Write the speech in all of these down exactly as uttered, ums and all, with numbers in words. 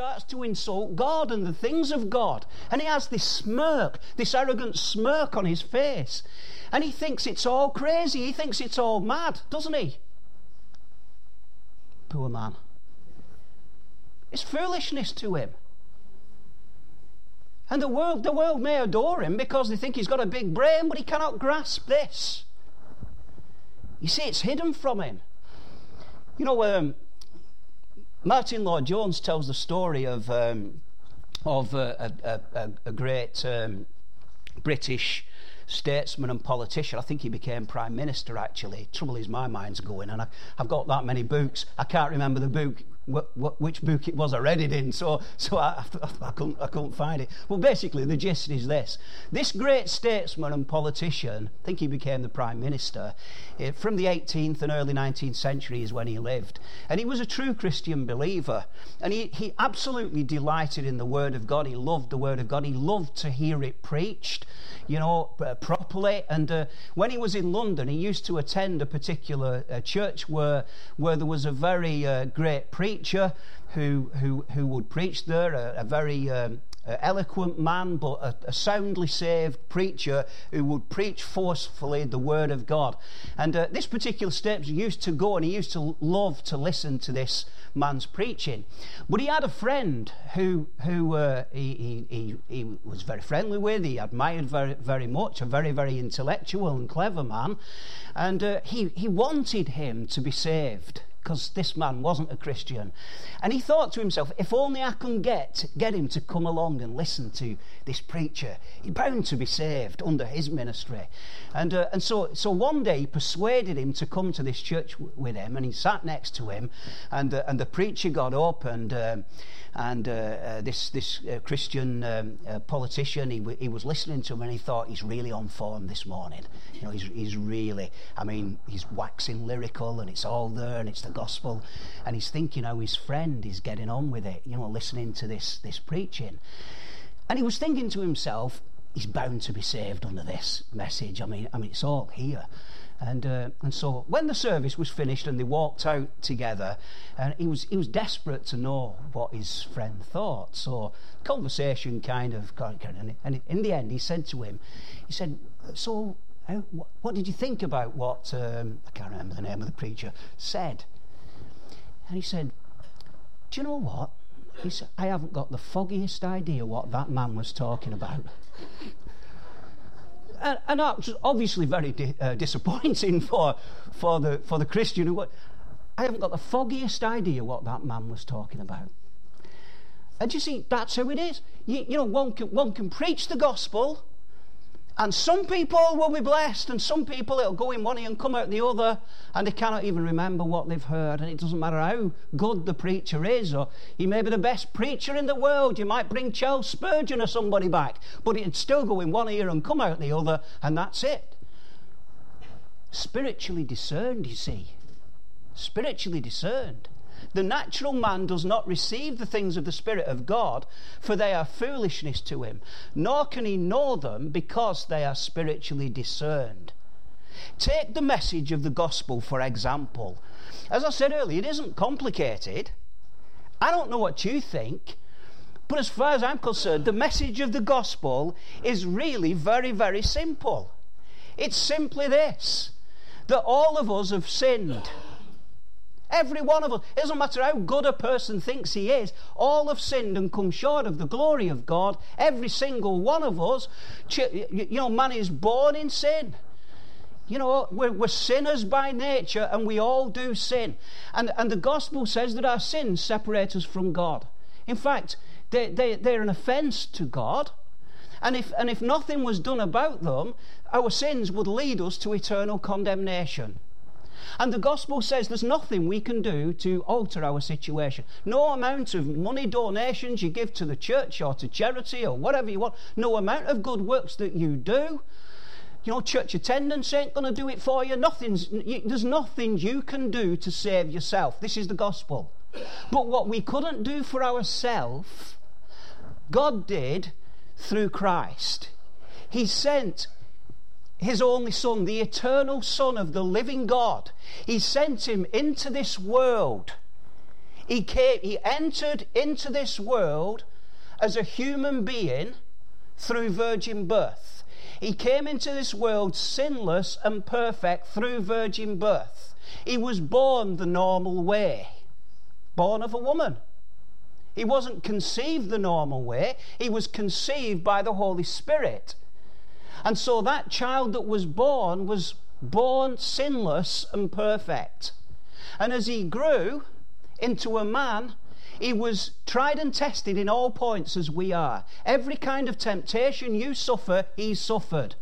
starts to insult God and the things of God. And he has this smirk, this arrogant smirk on his face. And he thinks it's all crazy. He thinks it's all mad, doesn't he? Poor man. It's foolishness to him. And the world, the world may adore him because they think he's got a big brain, but he cannot grasp this. You see, it's hidden from him. You know, um, Martin Lloyd-Jones tells the story of um, of uh, a, a, a great um, British statesman and politician. I think he became Prime Minister, actually. Trouble is, my mind's going, and I, I've got that many books. I can't remember the book, wh- wh- which book it was I read it in, so so I, I, I, couldn't, I couldn't find it. Well, basically, the gist is this. This great statesman and politician, I think he became the Prime Minister, uh, from the eighteenth and early nineteenth centuries when he lived. And he was a true Christian believer. And he, he absolutely delighted in the Word of God. He loved the Word of God. He loved to hear it preached, you know, uh, properly. And uh, when he was in London, he used to attend a particular uh, church where where there was a very uh, great preacher who who who would preach there, a, a very um, uh, eloquent man, but a, a soundly saved preacher who would preach forcefully the Word of God. And uh, this particular step used to go, and he used to love to listen to this man's preaching. But he had a friend who who uh, he, he, he, he was very friendly with, he admired very, very much, a very, very intellectual and clever man, and uh, he, he wanted him to be saved, because this man wasn't a Christian. And he thought to himself, if only I can get get him to come along and listen to this preacher, he's bound to be saved under his ministry. And uh, and so so one day he persuaded him to come to this church w- with him, and he sat next to him, and uh, and the preacher got up, and um, and uh, uh, this this uh, Christian um, uh, politician, he w- he was listening to him, and he thought, he's really on form this morning. You know, he's he's really, I mean, he's waxing lyrical, and it's all there, and it's the gospel, and he's thinking how his friend is getting on with it, you know, listening to this this preaching. And he was thinking to himself, he's bound to be saved under this message. I mean, I mean, it's all here. And uh, and so when the service was finished and they walked out together, and he was he was desperate to know what his friend thought. So conversation kind of, and in the end he said to him, he said, so how, what did you think about what um, I can't remember the name of the preacher said? And he said, do you know what? He said, I haven't got the foggiest idea what that man was talking about. and, and that was obviously very di- uh, disappointing for for the for the Christian who. I haven't got the foggiest idea what that man was talking about. And you see, that's how it is. You, you know, one can one can preach the gospel, and some people will be blessed, and some people it'll go in one ear and come out the other, and they cannot even remember what they've heard. And it doesn't matter how good the preacher is, or he may be the best preacher in the world. You might bring Charles Spurgeon or somebody back, but it'd still go in one ear and come out the other, and that's it. Spiritually discerned, you see. Spiritually discerned. The natural man does not receive the things of the Spirit of God, for they are foolishness to him, nor can he know them because they are spiritually discerned. Take the message of the gospel, for example. As I said earlier, it isn't complicated. I don't know what you think, but as far as I'm concerned, the message of the gospel is really very, very simple. It's simply this, that all of us have sinned. Every one of us. It doesn't matter how good a person thinks he is. All have sinned and come short of the glory of God. Every single one of us. You know, man is born in sin. You know, we're, we're sinners by nature, and we all do sin. And, and the gospel says that our sins separate us from God. In fact, they, they, they're an offence to God. And if, and if nothing was done about them, our sins would lead us to eternal condemnation. And the gospel says there's nothing we can do to alter our situation. No amount of money donations you give to the church or to charity or whatever you want, no amount of good works that you do, you know, church attendance ain't going to do it for you. Nothing's, you, there's nothing you can do to save yourself. This is the gospel. But what we couldn't do for ourselves, God did through Christ. He sent His only Son, the eternal Son of the living God. He sent him into this world He came, he entered into this world as a human being through virgin birth. He came into this world sinless and perfect through virgin birth. He was born the normal way, born of a woman. He wasn't conceived the normal way. He was conceived by the Holy Spirit. And so that child that was born was born sinless and perfect. And as he grew into a man, he was tried and tested in all points as we are. Every kind of temptation you suffer, he suffered.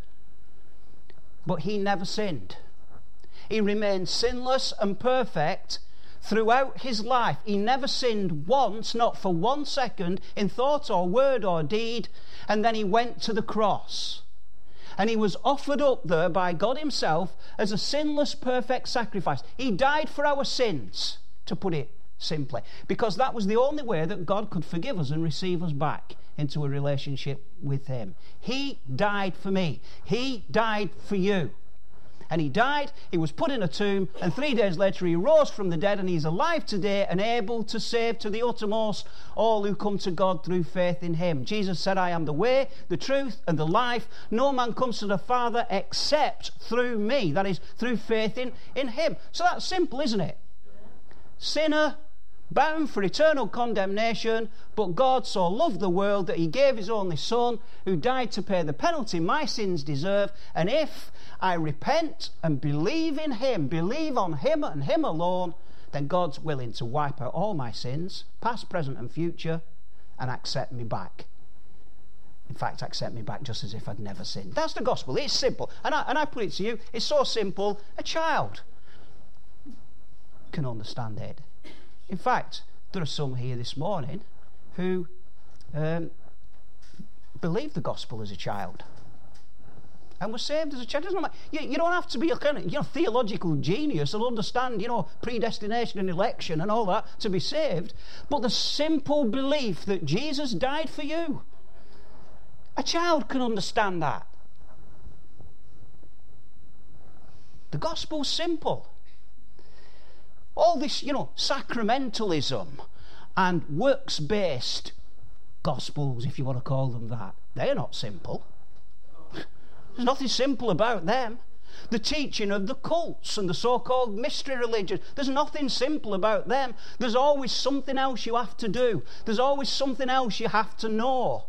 But he never sinned. He remained sinless and perfect throughout his life. He never sinned once, not for one second, in thought or word or deed. And then he went to the cross. And he was offered up there by God himself as a sinless, perfect sacrifice. He died for our sins, to put it simply, because that was the only way that God could forgive us and receive us back into a relationship with him. He died for me. He died for you. And he died, he was put in a tomb, and three days later he rose from the dead, and he's alive today and able to save to the uttermost all who come to God through faith in him. Jesus said, I am the way, the truth, and the life. No man comes to the Father except through me. That is, through faith in, in him. So that's simple, isn't it? Sinner, bound for eternal condemnation, but God so loved the world that he gave his only Son, who died to pay the penalty my sins deserve. And if I repent and believe in him, believe on him and him alone, then God's willing to wipe out all my sins, past, present and future, and accept me back. In fact, accept me back just as if I'd never sinned. That's the gospel. It's simple. And I, and I put it to you, it's so simple, a child can understand it. In fact, there are some here this morning who um, believed the gospel as a child and were saved as a child. Doesn't matter. You, you don't have to be a kind of, you know, theological genius and understand, you know, predestination and election and all that to be saved. But the simple belief that Jesus died for you, a child can understand that. The gospel's simple. All this, you know, sacramentalism and works-based gospels, if you want to call them that, they're not simple. There's nothing simple about them. The teaching of the cults and the so-called mystery religion, there's nothing simple about them. There's always something else you have to do. There's always something else you have to know.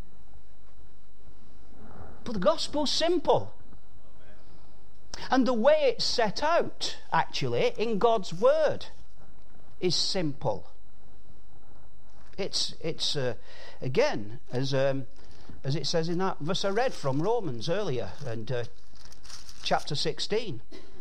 But the gospel's simple. And the way it's set out, actually, in God's Word is simple. It's, it's uh, again, as um, as it says in that verse I read from Romans earlier, and uh, chapter sixteen.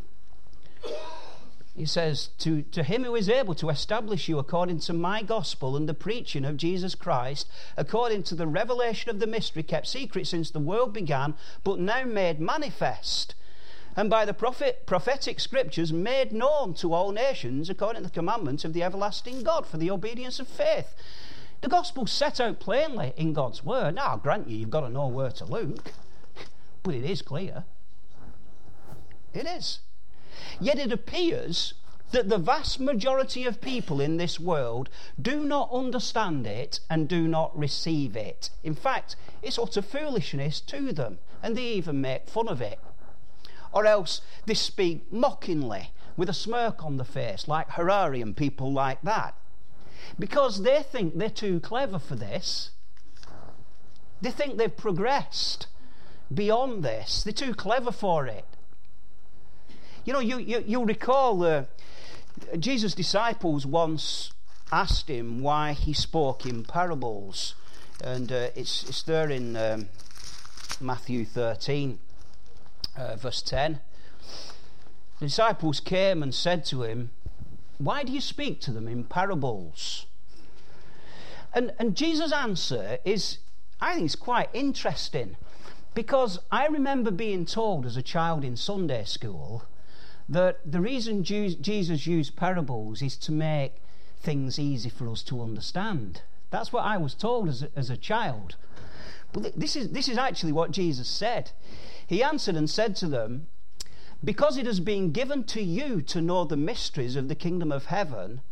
He says, to, to him who is able to establish you according to my gospel and the preaching of Jesus Christ, according to the revelation of the mystery kept secret since the world began, but now made manifest, and by the prophet, prophetic scriptures made known to all nations according to the commandments of the everlasting God for the obedience of faith. The gospel's set out plainly in God's word. Now, I'll grant you, you've got to know where to look, but it is clear. It is. Yet it appears that the vast majority of people in this world do not understand it and do not receive it. In fact, it's utter foolishness to them, and they even make fun of it. Or else they speak mockingly with a smirk on the face, like Harari and people like that. Because they think they're too clever for this. They think they've progressed beyond this. They're too clever for it. You know, you, you, you'll recall uh, Jesus' disciples once asked him why he spoke in parables. And uh, it's, it's there in um, Matthew thirteen. Uh, verse ten. The disciples came and said to him, why do you speak to them in parables? And, and Jesus' answer is, I think it's quite interesting, because I remember being told as a child in Sunday school that the reason Jesus used parables is to make things easy for us to understand. That's what I was told as a, as a child. But this is, this is actually what Jesus said. He answered and said to them, because it has been given to you to know the mysteries of the kingdom of heaven,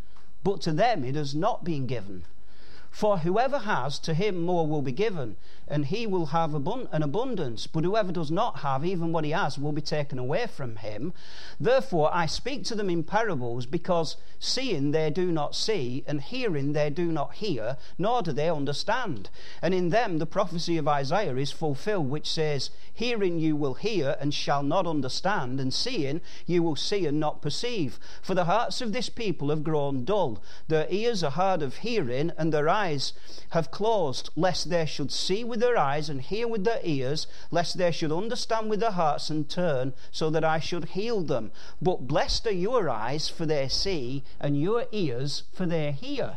but to them it has not been given. For whoever has, to him more will be given, and he will have abund- an abundance. But whoever does not have, even what he has, will be taken away from him. Therefore I speak to them in parables, because seeing they do not see, and hearing they do not hear, nor do they understand. And in them the prophecy of Isaiah is fulfilled, which says, Hearing you will hear, and shall not understand, and seeing you will see, and not perceive. For the hearts of this people have grown dull. Their ears are hard of hearing, and their eyes have closed, lest they should see with their eyes and hear with their ears, lest they should understand with their hearts and turn, so that I should heal them. But blessed are your eyes, for they see, and your ears, for they hear.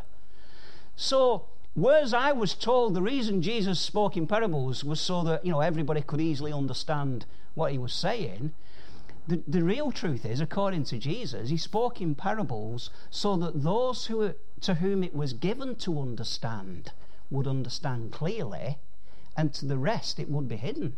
So, whereas I was told the reason Jesus spoke in parables was so that, you know, everybody could easily understand what he was saying, The, the real truth is, according to Jesus, he spoke in parables so that those who, to whom it was given to understand would understand clearly, and to the rest it would be hidden.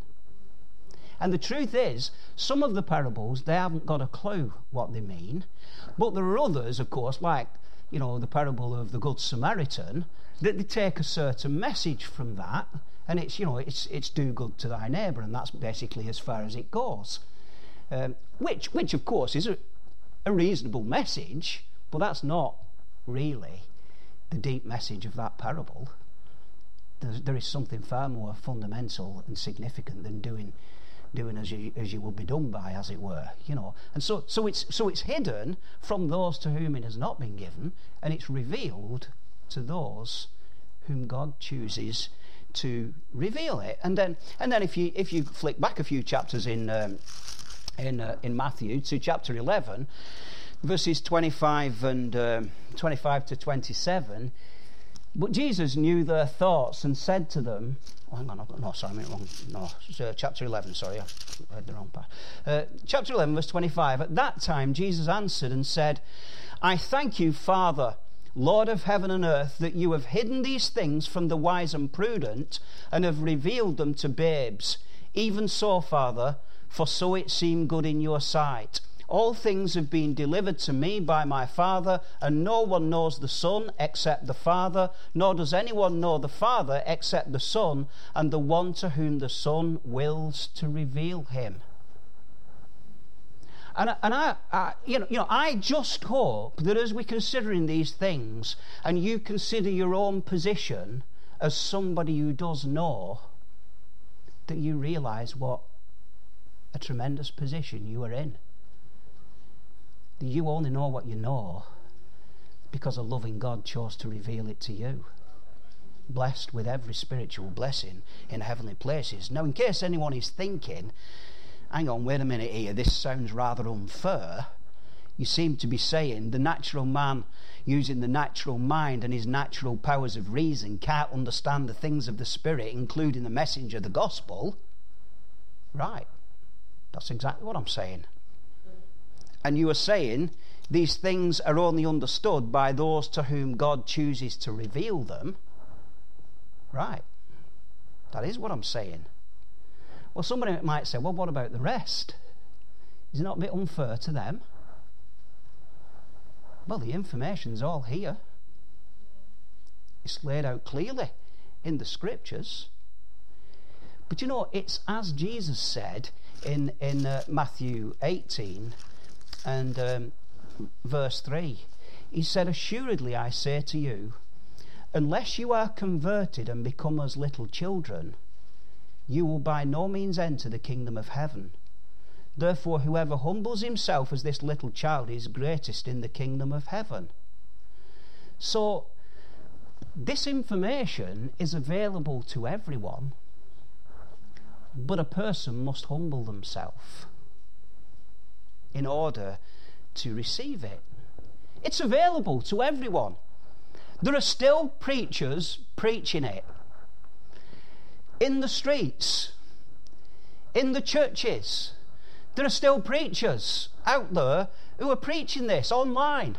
And the truth is, some of the parables, they haven't got a clue what they mean, but there are others, of course, like, you know, the parable of the Good Samaritan, that they take a certain message from that, and it's, you know, it's, it's do good to thy neighbour, and that's basically as far as it goes. Um, which, which of course, is a, a reasonable message, but that's not really the deep message of that parable. There's, there is something far more fundamental and significant than doing, doing as you as you will be done by, as it were, you know. And so, so it's so it's hidden from those to whom it has not been given, and it's revealed to those whom God chooses to reveal it. And then, and then, if you if you flick back a few chapters in. Um, In, uh, in Matthew to chapter eleven, verses twenty-five and um, twenty-five to twenty-seven. But Jesus knew their thoughts and said to them, oh, hang on, no, sorry, I mean wrong. No, it's, uh, chapter eleven. Sorry, I read the wrong part. Uh, chapter eleven, verse twenty-five. At that time, Jesus answered and said, "I thank you, Father, Lord of heaven and earth, that you have hidden these things from the wise and prudent, and have revealed them to babes. Even so, Father, for so it seemed good in your sight. All things have been delivered to me by my Father, and no one knows the Son except the Father, nor does anyone know the Father except the Son, and the one to whom the Son wills to reveal him." And, and I, I, you know, you know, I just hope that as we're considering these things, and you consider your own position as somebody who does know, that you realise what a tremendous position you are in. You only know what you know because a loving God chose to reveal it to you. Blessed with every spiritual blessing in heavenly places. Now, in case anyone is thinking, hang on, wait a minute here, this sounds rather unfair. You seem to be saying the natural man, using the natural mind and his natural powers of reason, can't understand the things of the Spirit, including the message of the gospel. Right. That's exactly what I'm saying. And you are saying these things are only understood by those to whom God chooses to reveal them. Right. That is what I'm saying. Well, somebody might say, well, what about the rest? Is it not a bit unfair to them? Well, the information's all here. It's laid out clearly in the scriptures. But you know, it's as Jesus said in in uh, Matthew eighteen and um, verse three. He said, "Assuredly I say to you, unless you are converted and become as little children, you will by no means enter the kingdom of heaven. Therefore whoever humbles himself as this little child is greatest in the kingdom of heaven." So this information is available to everyone, but a person must humble themselves in order to receive it. It's available to everyone. There are still preachers preaching it in the streets, in the churches. There are still preachers out there who are preaching this online.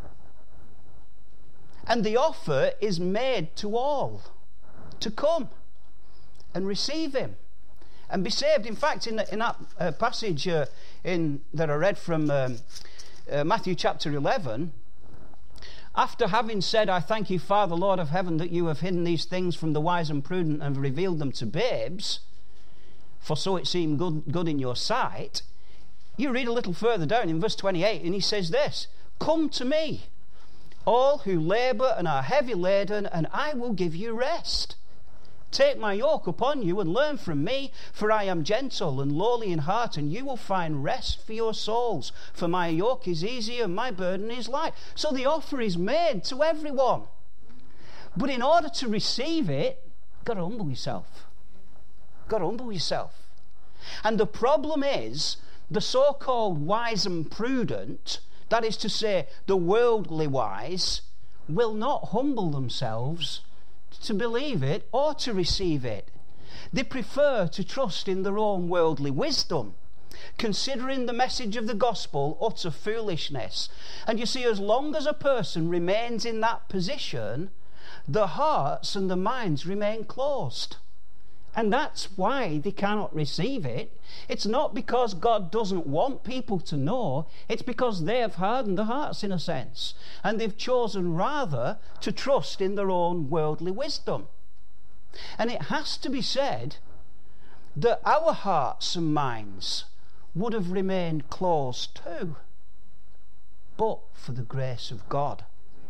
And the offer is made to all to come and receive him and be saved. In fact, in, in that uh, passage uh, in that I read from um, uh, Matthew chapter eleven, After having said, I thank you, Father, Lord of heaven, that you have hidden these things from the wise and prudent and revealed them to babes, for so it seemed good, good in your sight, you read a little further down in verse twenty-eight, and he says this, come to me, all who labour and are heavy laden, and I will give you rest. Take my yoke upon you and learn from me, for I am gentle and lowly in heart, and you will find rest for your souls. For my yoke is easy and my burden is light. So the offer is made to everyone. But in order to receive it, you've got to humble yourself. You've got to humble yourself. And the problem is, the so-called wise and prudent, that is to say, the worldly wise, will not humble themselves to believe it or to receive it. They prefer to trust in their own worldly wisdom, considering the message of the gospel utter foolishness. And you see, as long as a person remains in that position, the hearts and the minds remain closed. And that's why they cannot receive it. It's not because God doesn't want people to know. It's because they have hardened their hearts in a sense. And they've chosen rather to trust in their own worldly wisdom. And it has to be said that our hearts and minds would have remained closed too, but for the grace of God.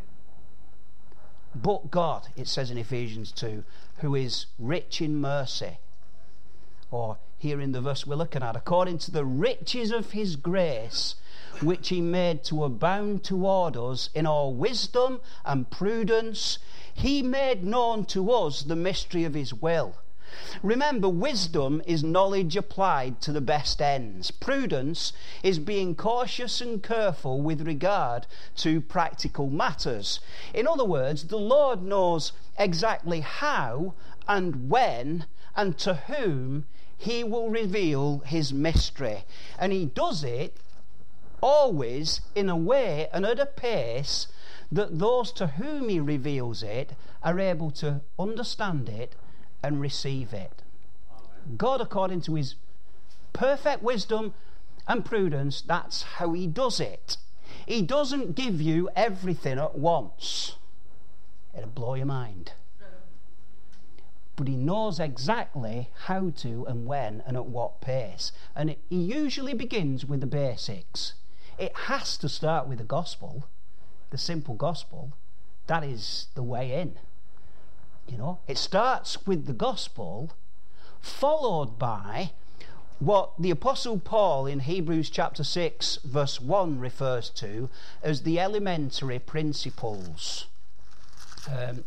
But God, it says in Ephesians two, who is rich in mercy. Or here in the verse we're looking at, according to the riches of his grace, which he made to abound toward us in all wisdom and prudence, he made known to us the mystery of his will. Remember, wisdom is knowledge applied to the best ends. Prudence is being cautious and careful with regard to practical matters. In other words, the Lord knows exactly how and when and to whom he will reveal his mystery. And he does it always in a way and at a pace that those to whom he reveals it are able to understand it and receive it. Amen. God, according to his perfect wisdom and prudence, that's how he does it. He doesn't give you everything at once. It'll blow your mind. But he knows exactly how to and when and at what pace. And it, he usually begins with the basics. It has to start with the gospel, the simple gospel. That is the way in. You know, it starts with the gospel, followed by what the Apostle Paul in Hebrews chapter six verse one refers to as the elementary principles. Um,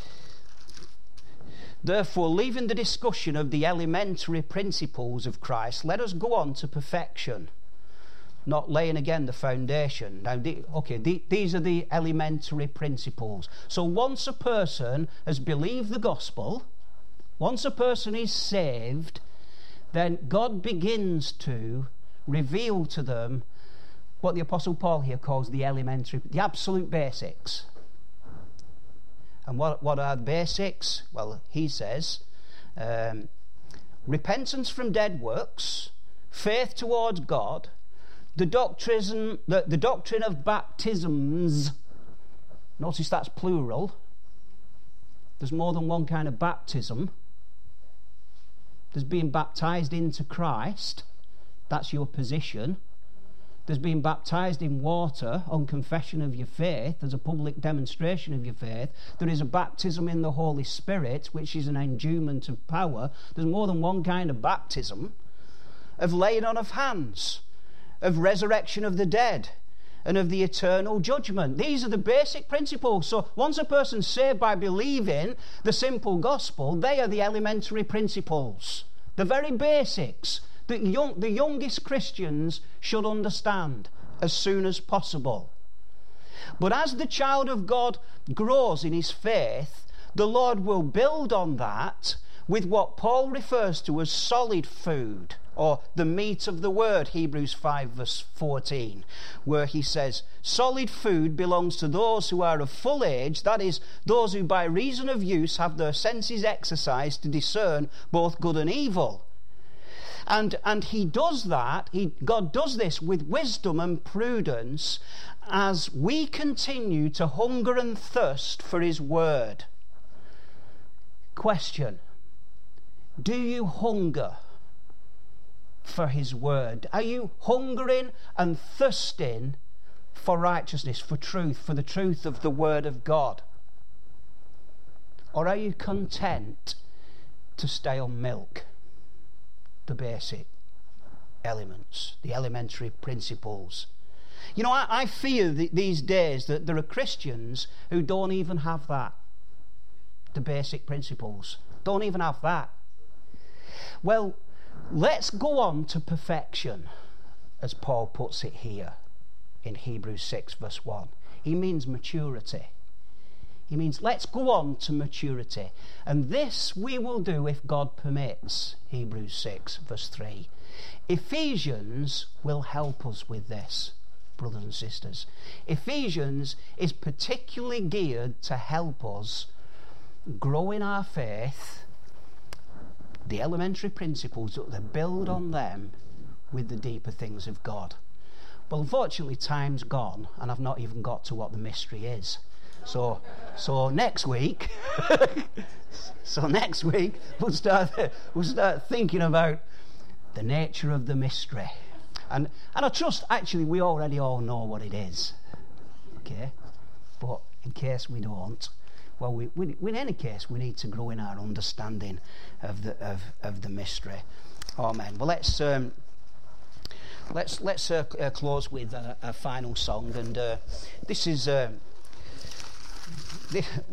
Therefore, leaving the discussion of the elementary principles of Christ, let us go on to perfection, not laying again the foundation. Now, the, okay, the, these are the elementary principles. So once a person has believed the gospel, once a person is saved, then God begins to reveal to them what the Apostle Paul here calls the elementary, the absolute basics. And what, what are the basics? Well, he says, um, repentance from dead works, faith towards God, The doctrine, the, the doctrine of baptisms. Notice that's plural. There's more than one kind of baptism. There's being baptized into Christ. That's your position. There's being baptized in water on confession of your faith. There's a public demonstration of your faith. There is a baptism in the Holy Spirit, which is an endowment of power. There's more than one kind of baptism. Of laying on of hands, of resurrection of the dead, and of the eternal judgment. These are the basic principles. So once a person's saved by believing the simple gospel, they are the elementary principles, the very basics that young, the youngest Christians should understand as soon as possible. But as the child of God grows in his faith, the Lord will build on that with what Paul refers to as solid food, or the meat of the word, Hebrews five verse fourteen, where he says, solid food belongs to those who are of full age, that is, those who by reason of use have their senses exercised to discern both good and evil. And, and he does that, he, God does this with wisdom and prudence as we continue to hunger and thirst for his word. Question: do you hunger for his word? Are you hungering and thirsting for righteousness, for truth, for the truth of the word of God? Or are you content to stay on milk, the basic elements, the elementary principles? You know, I, I fear that these days that there are Christians who don't even have that, the basic principles. Don't even have that. Well, let's go on to perfection, as Paul puts it here in Hebrews six verse one. He means maturity. He means let's go on to maturity. And this we will do if God permits, Hebrews six verse three. Ephesians will help us with this, brothers and sisters. Ephesians is particularly geared to help us grow in our faith, the elementary principles, that build on them with the deeper things of God. Well, unfortunately, time's gone, and I've not even got to what the mystery is. So, so next week, so next week we'll start we'll start thinking about the nature of the mystery, and and I trust actually we already all know what it is. Okay, but in case we don't, well, we, we in any case we need to grow in our understanding of the of of the mystery. Amen. Well, let's. Um, Let's let's uh, uh, close with a, a final song, and uh, this is uh, this,